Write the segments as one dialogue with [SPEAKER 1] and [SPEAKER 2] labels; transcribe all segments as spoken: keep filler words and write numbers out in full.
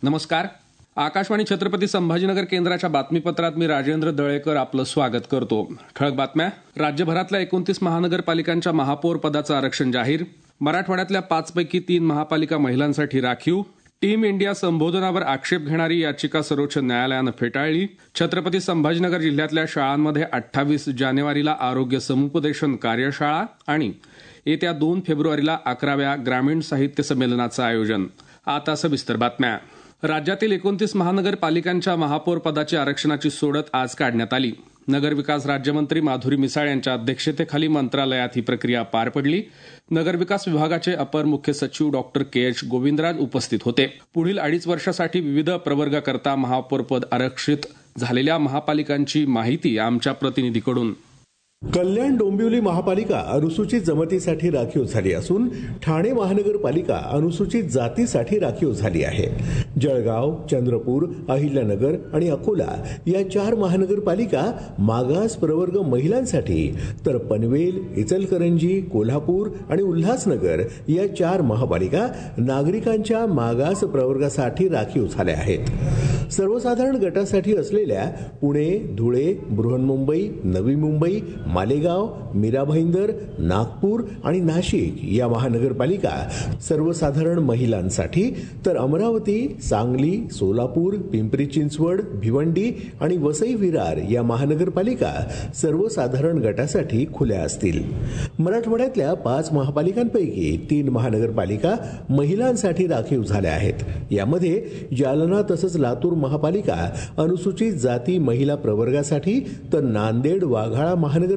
[SPEAKER 1] नमस्कार. आकाशवाणी छत्रपती संभाजीनगर केंद्राच्या बातमीपत्रात मी राजेंद्र दळेकर आपलं स्वागत करतो. ठळक बातम्या. राज्यभरातल्या एकोणतीस महानगरपालिकांच्या महापौर पदाचं आरक्षण जाहीर. मराठवाड्यातल्या पाचपैकी तीन महापालिका महिलांसाठी राखीव. टीम इंडिया संबोधनावर आक्षेप घेणारी याचिका सर्वोच्च न्यायालयानं फेटाळली. छत्रपती संभाजीनगर जिल्ह्यातल्या शाळांमध्ये अठ्ठावीस जानेवारीला आरोग्य समुपदेशन कार्यशाळा आणि येत्या दोन फेब्रुवारीला अकराव्या ग्रामीण साहित्य संमेलनाचं आयोजन. आता सविस्तर बातम्या. राज्यातील एकोणतीस महानगरपालिकांच्या महापौर पदाची आरक्षणाची सोडत आज काढण्यात आली. नगरविकास राज्यमंत्री माधुरी मिसाळ यांच्या अध्यक्षतेखाली मंत्रालयात ही प्रक्रिया पार पडली. नगरविकास विभागाचे अपर मुख्य सचिव डॉक्टर के एच गोविंदराज उपस्थित होते. पुढील अडीच वर्षासाठी विविध प्रवर्गाकरता महापौरपद आरक्षित झालेल्या महापालिकांची माहिती आमच्या प्रतिनिधीकडून.
[SPEAKER 2] कल्याण डोंबिवली महापालिका अनुसूचित जमातीसाठी राखीव झाली असून ठाणे महानगरपालिका अनुसूचित जातीसाठी राखीव झाली आहे. जळगाव, चंद्रपूर, अहिल्यानगर आणि अकोला या चार महानगरपालिका मागास प्रवर्ग महिलांसाठी, तर पनवेल, इचलकरंजी, कोल्हापूर आणि उल्हासनगर या चार महापालिका नागरिकांच्या मागास प्रवर्गासाठी राखीव झाल्या आहेत. सर्वसाधारण गटासाठी असलेल्या पुणे, धुळे, बृहन्मुंबई, नवी मुंबई, मालेगाव, मीरा भाईंदर, नागपूर आणि नाशिक या महानगरपालिका सर्वसाधारण महिलांसाठी, तर अमरावती, सांगली, सोलापूर, पिंपरी चिंचवड, भिवंडी आणि वसई विरार या महानगरपालिका सर्वसाधारण गटासाठी खुल्या असतील. मराठवाड्यातल्या पाच महापालिकांपैकी तीन महानगरपालिका महिलांसाठी राखीव झाल्या आहेत. यामध्ये जालना तसंच लातूर महापालिका अनुसूचित जाती महिला प्रवर्गासाठी, तर नांदेड वाघाळा महानगरपालिका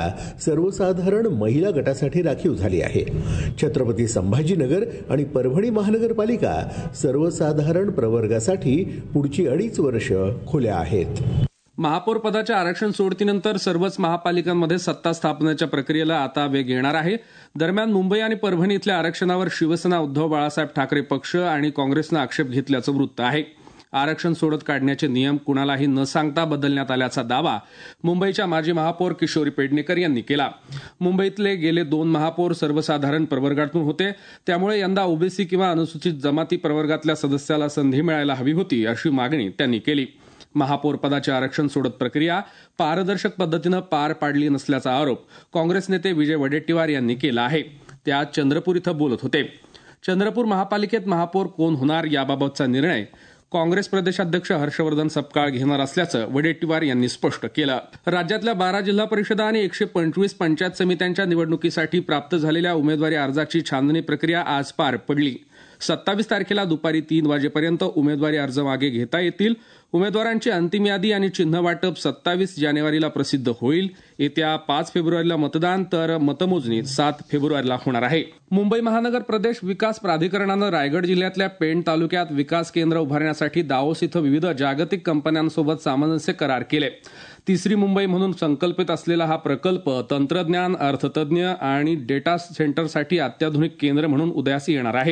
[SPEAKER 2] सर्वसाधारण महिला गटासाठी राखीव झाली आहे. छत्रपती संभाजीनगर आणि परभणी महानगरपालिका सर्वसाधारण प्रवर्गासाठी पुढची अडीच वर्ष खुल्या आहेत.
[SPEAKER 1] महापौर पदाच्या आरक्षण सोडतीनंतर सर्वच महापालिकांमध्ये सत्ता स्थापनेच्या प्रक्रियेला आता वेग येणार आहे. दरम्यान मुंबई आणि परभणी इथल्या आरक्षणावर शिवसेना, उद्धव बाळासाहेब ठाकरे पक्ष आणि काँग्रेसनं आक्षेप घेतल्याचं वृत्त आहे. आरक्षण सोडत काढण्याचे नियम कुणालाही न सांगता बदलण्यात आल्याचा दावा मुंबईच्या माजी महापौर किशोरी पेडणेकर यांनी केला. मुंबईतले गेले दोन महापौर सर्वसाधारण प्रवर्गातून होते, त्यामुळे यंदा ओबीसी किंवा अनुसूचित जमाती प्रवर्गातल्या सदस्याला संधी मिळायला हवी होती, अशी मागणी त्यांनी केली. महापौर पदाचे आरक्षण सोडत प्रक्रिया पारदर्शक पद्धतीनं पार पाडली नसल्याचा आरोप काँग्रेस नेते विजय वडेट्टीवार यांनी केला आहे. ते आज चंद्रपूर इथं बोलत होते. चंद्रपूर महापालिकेत महापौर कोण होणार याबाबतचा निर्णय काँग्रेस प्रदेशाध्यक्ष हर्षवर्धन सपकाळ घेणार असल्याचं वडेट्टीवार यांनी स्पष्ट केलं. राज्यातल्या बारा जिल्हा परिषदा आणि एकशे पंचवीस पंचायत समित्यांच्या निवडणुकीसाठी प्राप्त झालेल्या उमेदवारी अर्जाची छाननी प्रक्रिया आज पार पडली. सत्तावीस तारखेला दुपारी तीन वाजेपर्यंत उमेदवारी अर्ज मागे घेता येतील. उमेदवारांची अंतिम यादी आणि चिन्ह वाटप सत्तावीस जानेवारीला प्रसिद्ध होईल. येत्या पाच फेब्रुवारीला मतदान, तर मतमोजणी सात फेब्रुवारीला होणार आहे. मुंबई महानगर प्रदेश विकास प्राधिकरणानं रायगड जिल्ह्यातल्या पेण तालुक्यात विकास केंद्र उभारण्यासाठी दावोस इथं विविध जागतिक कंपन्यांसोबत सामंजस्य करार केले. तिसरी मुंबई म्हणून संकल्पित असलेला हा प्रकल्प तंत्रज्ञान, अर्थतज्ञ आणि डेटा सेंटरसाठी अत्याधुनिक केंद्र म्हणून उदयास येणार आहे.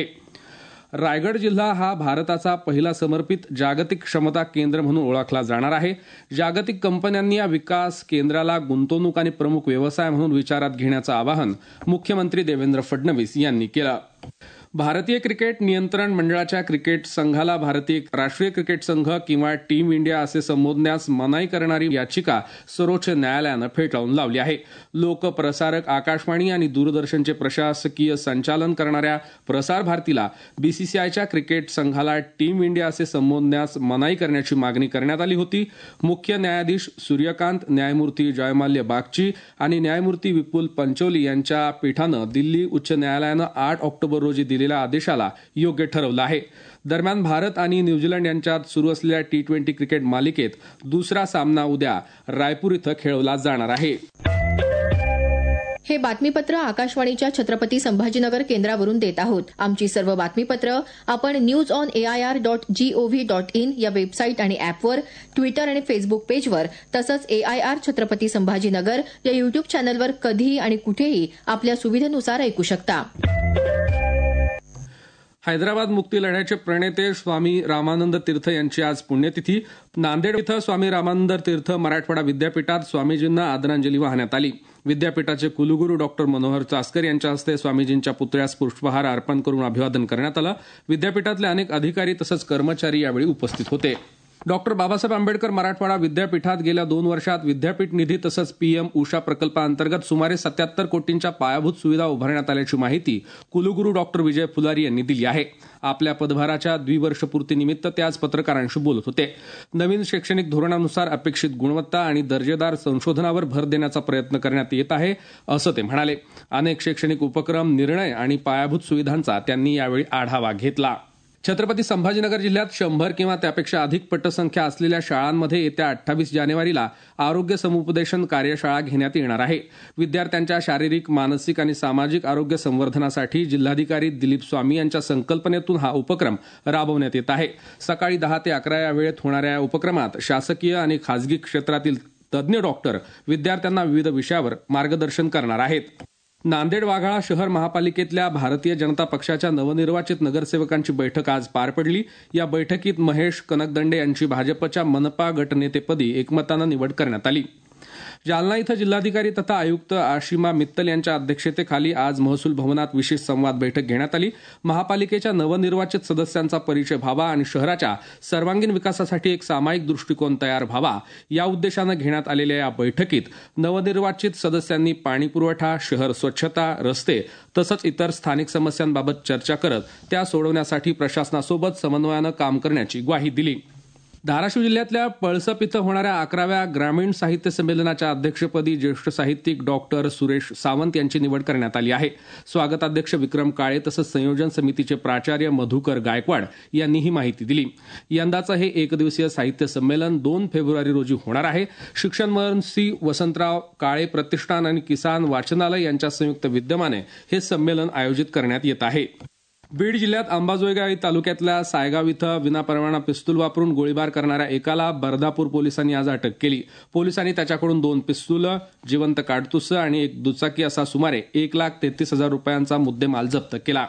[SPEAKER 1] रायगड जिल्हा हा भारताचा पहिला समर्पित जागतिक क्षमता केंद्र म्हणून ओळखला जाणार आहे. जागतिक कंपन्यांनी या विकास केंद्राला गुंतवणूक आणि प्रमुख व्यवसाय म्हणून विचारात घेण्याचं आवाहन मुख्यमंत्री देवेंद्र फडणवीस यांनी केलं. भारतीय क्रिकेट नियंत्रण मंडळाच्या क्रिकेट संघाला भारतीय राष्ट्रीय क्रिकेट संघ किंवा टीम इंडिया असे संबोधण्यास मनाई करणारी याचिका सर्वोच्च न्यायालयानं फेटाळून लावली आहे. लोकप्रसारक आकाशवाणी आणि दूरदर्शनचे प्रशासकीय संचालन करणाऱ्या प्रसार भारतीला बीसीसीआयच्या क्रिकेट संघाला टीम इंडिया असे संबोधण्यास मनाई करण्याची मागणी करण्यात आली होती. मुख्य न्यायाधीश सूर्यकांत, न्यायमूर्ती जयमाल्य बागची आणि न्यायमूर्ती विपुल पंचोली यांच्या पीठानं दिल्ली उच्च न्यायालयानं आठ ऑक्टोबर रोजी दिलेल्या आदेशाला योग्य ठरवलं आहे. दरम्यान भारत आणि न्यूझीलंड यांच्यात सुरू असलेल्या टी ट्वेंटी क्रिकेट मालिकेत दुसरा सामना उद्या रायपूर इथं खेळवला जाणार आहे.
[SPEAKER 3] हे बातमीपत्र आकाशवाणीच्या छत्रपती संभाजीनगर केंद्रावरून देत आहोत. आमची सर्व बातमीपत्र आपण news on AIR dot GOV dot in या वेबसाईट आणि अॅपवर, ट्विटर आणि फेसबुक पेजवर, तसंच एआयआर छत्रपती संभाजीनगर या युट्यूब चॅनलवर कधीही आणि कुठेही आपल्या सुविधेनुसार ऐकू शकता.
[SPEAKER 1] हैदराबाद मुक्ती लढ्याचे प्रणेते स्वामी रामानंद तीर्थ यांची आज पुण्यतिथी. नांदेड इथं स्वामी रामानंद तीर्थ मराठवाडा विद्यापीठात स्वामीजींना आदरांजली वाहण्यात आली. विद्यापीठाचे कुलगुरू डॉक्टर मनोहर चास्कर यांच्या हस्ते स्वामीजींच्या पुतळ्यास पुष्पहार अर्पण करून अभिवादन करण्यात आलं. विद्यापीठातले अनेक अधिकारी तसंच कर्मचारी यावेळी उपस्थित होते. डॉक्टर बाबासाहेब आंबेडकर मराठवाडा विद्यापीठात गेल्या दोन वर्षात विद्यापीठ निधी तसंच पीएम उषा प्रकल्पाअंतर्गत सुमारे सत्याहत्तर कोटींच्या पायाभूत सुविधा उभारण्यात आल्याची माहिती कुलगुरू डॉक्टर विजय फुलारी यांनी दिली आहे. आपल्या पदभाराच्या द्विवर्षपूर्तीनिमित्त ते आज पत्रकारांशी बोलत होते. नवीन शैक्षणिक धोरणानुसार अपेक्षित गुणवत्ता आणि दर्जेदार संशोधनावर भर देण्याचा प्रयत्न करण्यात येत आहे असं ते म्हणाले. अनेक शैक्षणिक उपक्रम, निर्णय आणि पायाभूत सुविधांचा त्यांनी यावेळी आढावा घेतला. छत्रपती संभाजीनगर जिल्ह्यात शंभर किंवा त्यापेक्षा अधिक पटसंख्या असलेल्या शाळांमध्ये येत्या अठ्ठावीस जानेवारीला आरोग्य समुपदेशन कार्यशाळा घेण्यात येणार आहे. विद्यार्थ्यांच्या शारीरिक, मानसिक आणि सामाजिक आरोग्य संवर्धनासाठी जिल्हाधिकारी दिलीप स्वामी यांच्या संकल्पनेतून हा उपक्रम राबवण्यात येत आहे. सकाळी दहा ते अकरा या वेळेत होणाऱ्या या उपक्रमात शासकीय आणि खासगी क्षेत्रातील तज्ज्ञ डॉक्टर विद्यार्थ्यांना विविध विषयावर मार्गदर्शन करणार आहेत. नांदेड वाघाळा शहर महापालिकेतल्या भारतीय जनता पक्षाच्या नवनिर्वाचित नगरसेवकांची बैठक आज पार पडली. या बैठकीत महेश कनकदंडे यांची भाजपच्या मनपा गटनेतेपदी एकमतानं निवड करण्यात आली. जालना इथं जिल्हाधिकारी तथा आयुक्त आशिमा मित्तल यांच्या अध्यक्षतेखाली आज महसूल भवनात विशेष संवाद बैठक घेण्यात आली. महापालिकेच्या नवनिर्वाचित सदस्यांचा परिचय व्हावा आणि शहराच्या सर्वांगीण विकासासाठी एक सामायिक दृष्टिकोन तयार व्हावा या उद्देशानं घेण्यात आलेल्या या बैठकीत नवनिर्वाचित सदस्यांनी पाणी पुरवठा, शहर स्वच्छता, रस्ते तसंच इतर स्थानिक समस्यांबाबत चर्चा करत त्या सोडवण्यासाठी प्रशासनासोबत समन्वयानं काम करण्याची ग्वाही दिली. धाराशिव जिल्ह्यातल्या पळसप इथं होणाऱ्या अकराव्या ग्रामीण साहित्य संमेलनाच्या अध्यक्षपदी ज्येष्ठ साहित्यिक डॉक्टर सुरेश सावंत यांची निवड करण्यात आली आहे. स्वागताध्यक्ष विक्रम काळे तसंच संयोजन समितीचे प्राचार्य मधुकर गायकवाड यांनी ही माहिती दिली. यंदाचं हे एकदिवसीय साहित्य संमेलन दोन फेब्रुवारी रोजी होणार आहे. शिक्षण मंत्री वसंतराव काळे प्रतिष्ठान आणि किसान वाचनालय यांच्या संयुक्त विद्यमाने हे संमेलन आयोजित करण्यात येत आहे. बीड जिल्ह्यात अंबाजोगाई तालुक्यातल्या सायगाव इथं विनापरवाना पिस्तूल वापरून गोळीबार करणाऱ्या एकाला बर्दापूर पोलिसांनी आज अटक केली. पोलिसांनी त्याच्याकडून दोन पिस्तूलं, जिवंत काडतुसं आणि एक दुचाकी असा सुमारे एक लाख तेहतीस हजार रुपयांचा मुद्देमाल जप्त केला.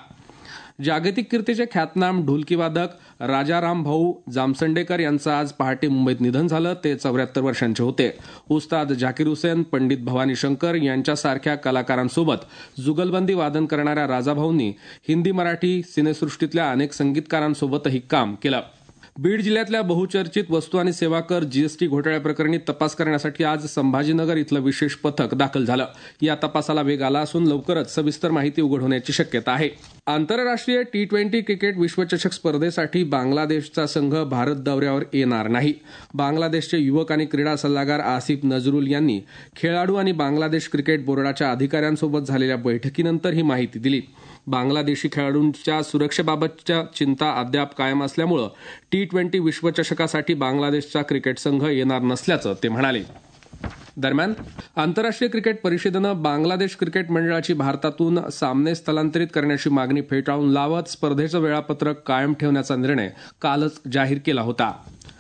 [SPEAKER 1] जागतिक कीर्तीचे ख्यातनाम ढोलकीवादक राजाराम भाऊ जामसंडेकर यांचं आज पहाटे मुंबईत निधन झालं. ते चौऱ्याहत्तर वर्षांचे होते. उस्ताद झाकीर हुसेन, पंडित भवानी शंकर यांच्यासारख्या कलाकारांसोबत जुगलबंदी वादन करणाऱ्या राजाभाऊंनी हिंदी, मराठी सिनेसृष्टीतल्या अनेक संगीतकारांसोबतही काम केलं. बीड जिल्ह्यातल्या बहुचर्चित वस्तू आणि सेवा कर जीएसटी घोटाळ्याप्रकरणी तपास करण्यासाठी आज संभाजीनगर इथलं विशेष पथक दाखल झालं. या तपासाला वेग आला असून लवकरच सविस्तर माहिती उघड होण्याची शक्यता आहे. आंतरराष्ट्रीय टी ट्वेंटी क्रिकेट विश्वचषक स्पर्धेसाठी बांगलादेशचा संघ भारत दौऱ्यावर येणार नाही. बांगलादेशचे युवक आणि क्रीडा सल्लागार आसिफ नजरुल यांनी खेळाडू आणि बांगलादेश क्रिकेट बोर्डाच्या अधिकाऱ्यांसोबत झालेल्या बैठकीनंतर ही माहिती दिली. बांगलादेशी खेळाडूंच्या सुरक्षेबाबतच्या चिंता अद्याप कायम असल्यामुळे टी ट्वेंटी विश्वचषकासाठी बांगलादेशचा क्रिकेट संघ येणार नसल्याचं ते म्हणाले. दरम्यान आंतरराष्ट्रीय क्रिकेट परिषदेनं बांगलादेश क्रिकेट मंडळाची भारतातून सामने स्थलांतरित करण्याची मागणी फेटाळून लावत स्पर्धेचं वेळापत्रक कायम ठेवण्याचा निर्णय कालच जाहीर केला होता.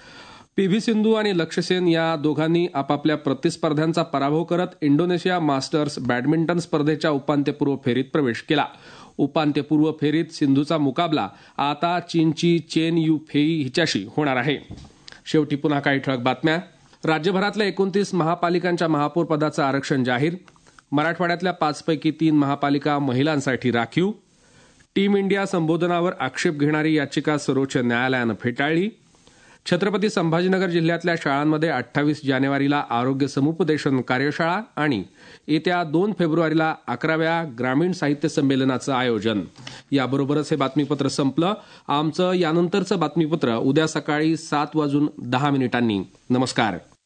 [SPEAKER 1] पी व्ही सिंधू आणि लक्ष्य सेन या दोघांनी आपापल्या प्रतिस्पर्ध्यांचा पराभव करत इंडोनेशिया मास्टर्स बॅडमिंटन स्पर्धेच्या उपांत्यपूर्व फेरीत प्रवेश केला. उपांत्यपूर्व फेरीत सिंधूचा मुकाबला आता चीनची चेन यू फेई हिच्याशी होणार आहे. शेवटी पुन्हा काही ठळक बातम्या. राज्यभरातल्या एकोणतीस महापालिकांच्या महापौर पदाचं आरक्षण जाहीर. मराठवाड्यातल्या पाचपैकी तीन महापालिका महिलांसाठी राखीव. टीम इंडिया संबोधनावर आक्षेप घेणारी याचिका सर्वोच्च न्यायालयानं फेटाळली. छत्रपती संभाजीनगर जिल्ह्यातल्या शाळांमध्ये अठ्ठावीस जानेवारीला आरोग्य समुपदेशन कार्यशाळा आणि येत्या दोन फेब्रुवारीला अकराव्या ग्रामीण साहित्य संमेलनाचं आयोजन. याबरोबरच हे बातमीपत्र संपलं. आमचं यानंतरचं बातमीपत्र उद्या सकाळी सात वाजून दहा मिनिटांनी. नमस्कार.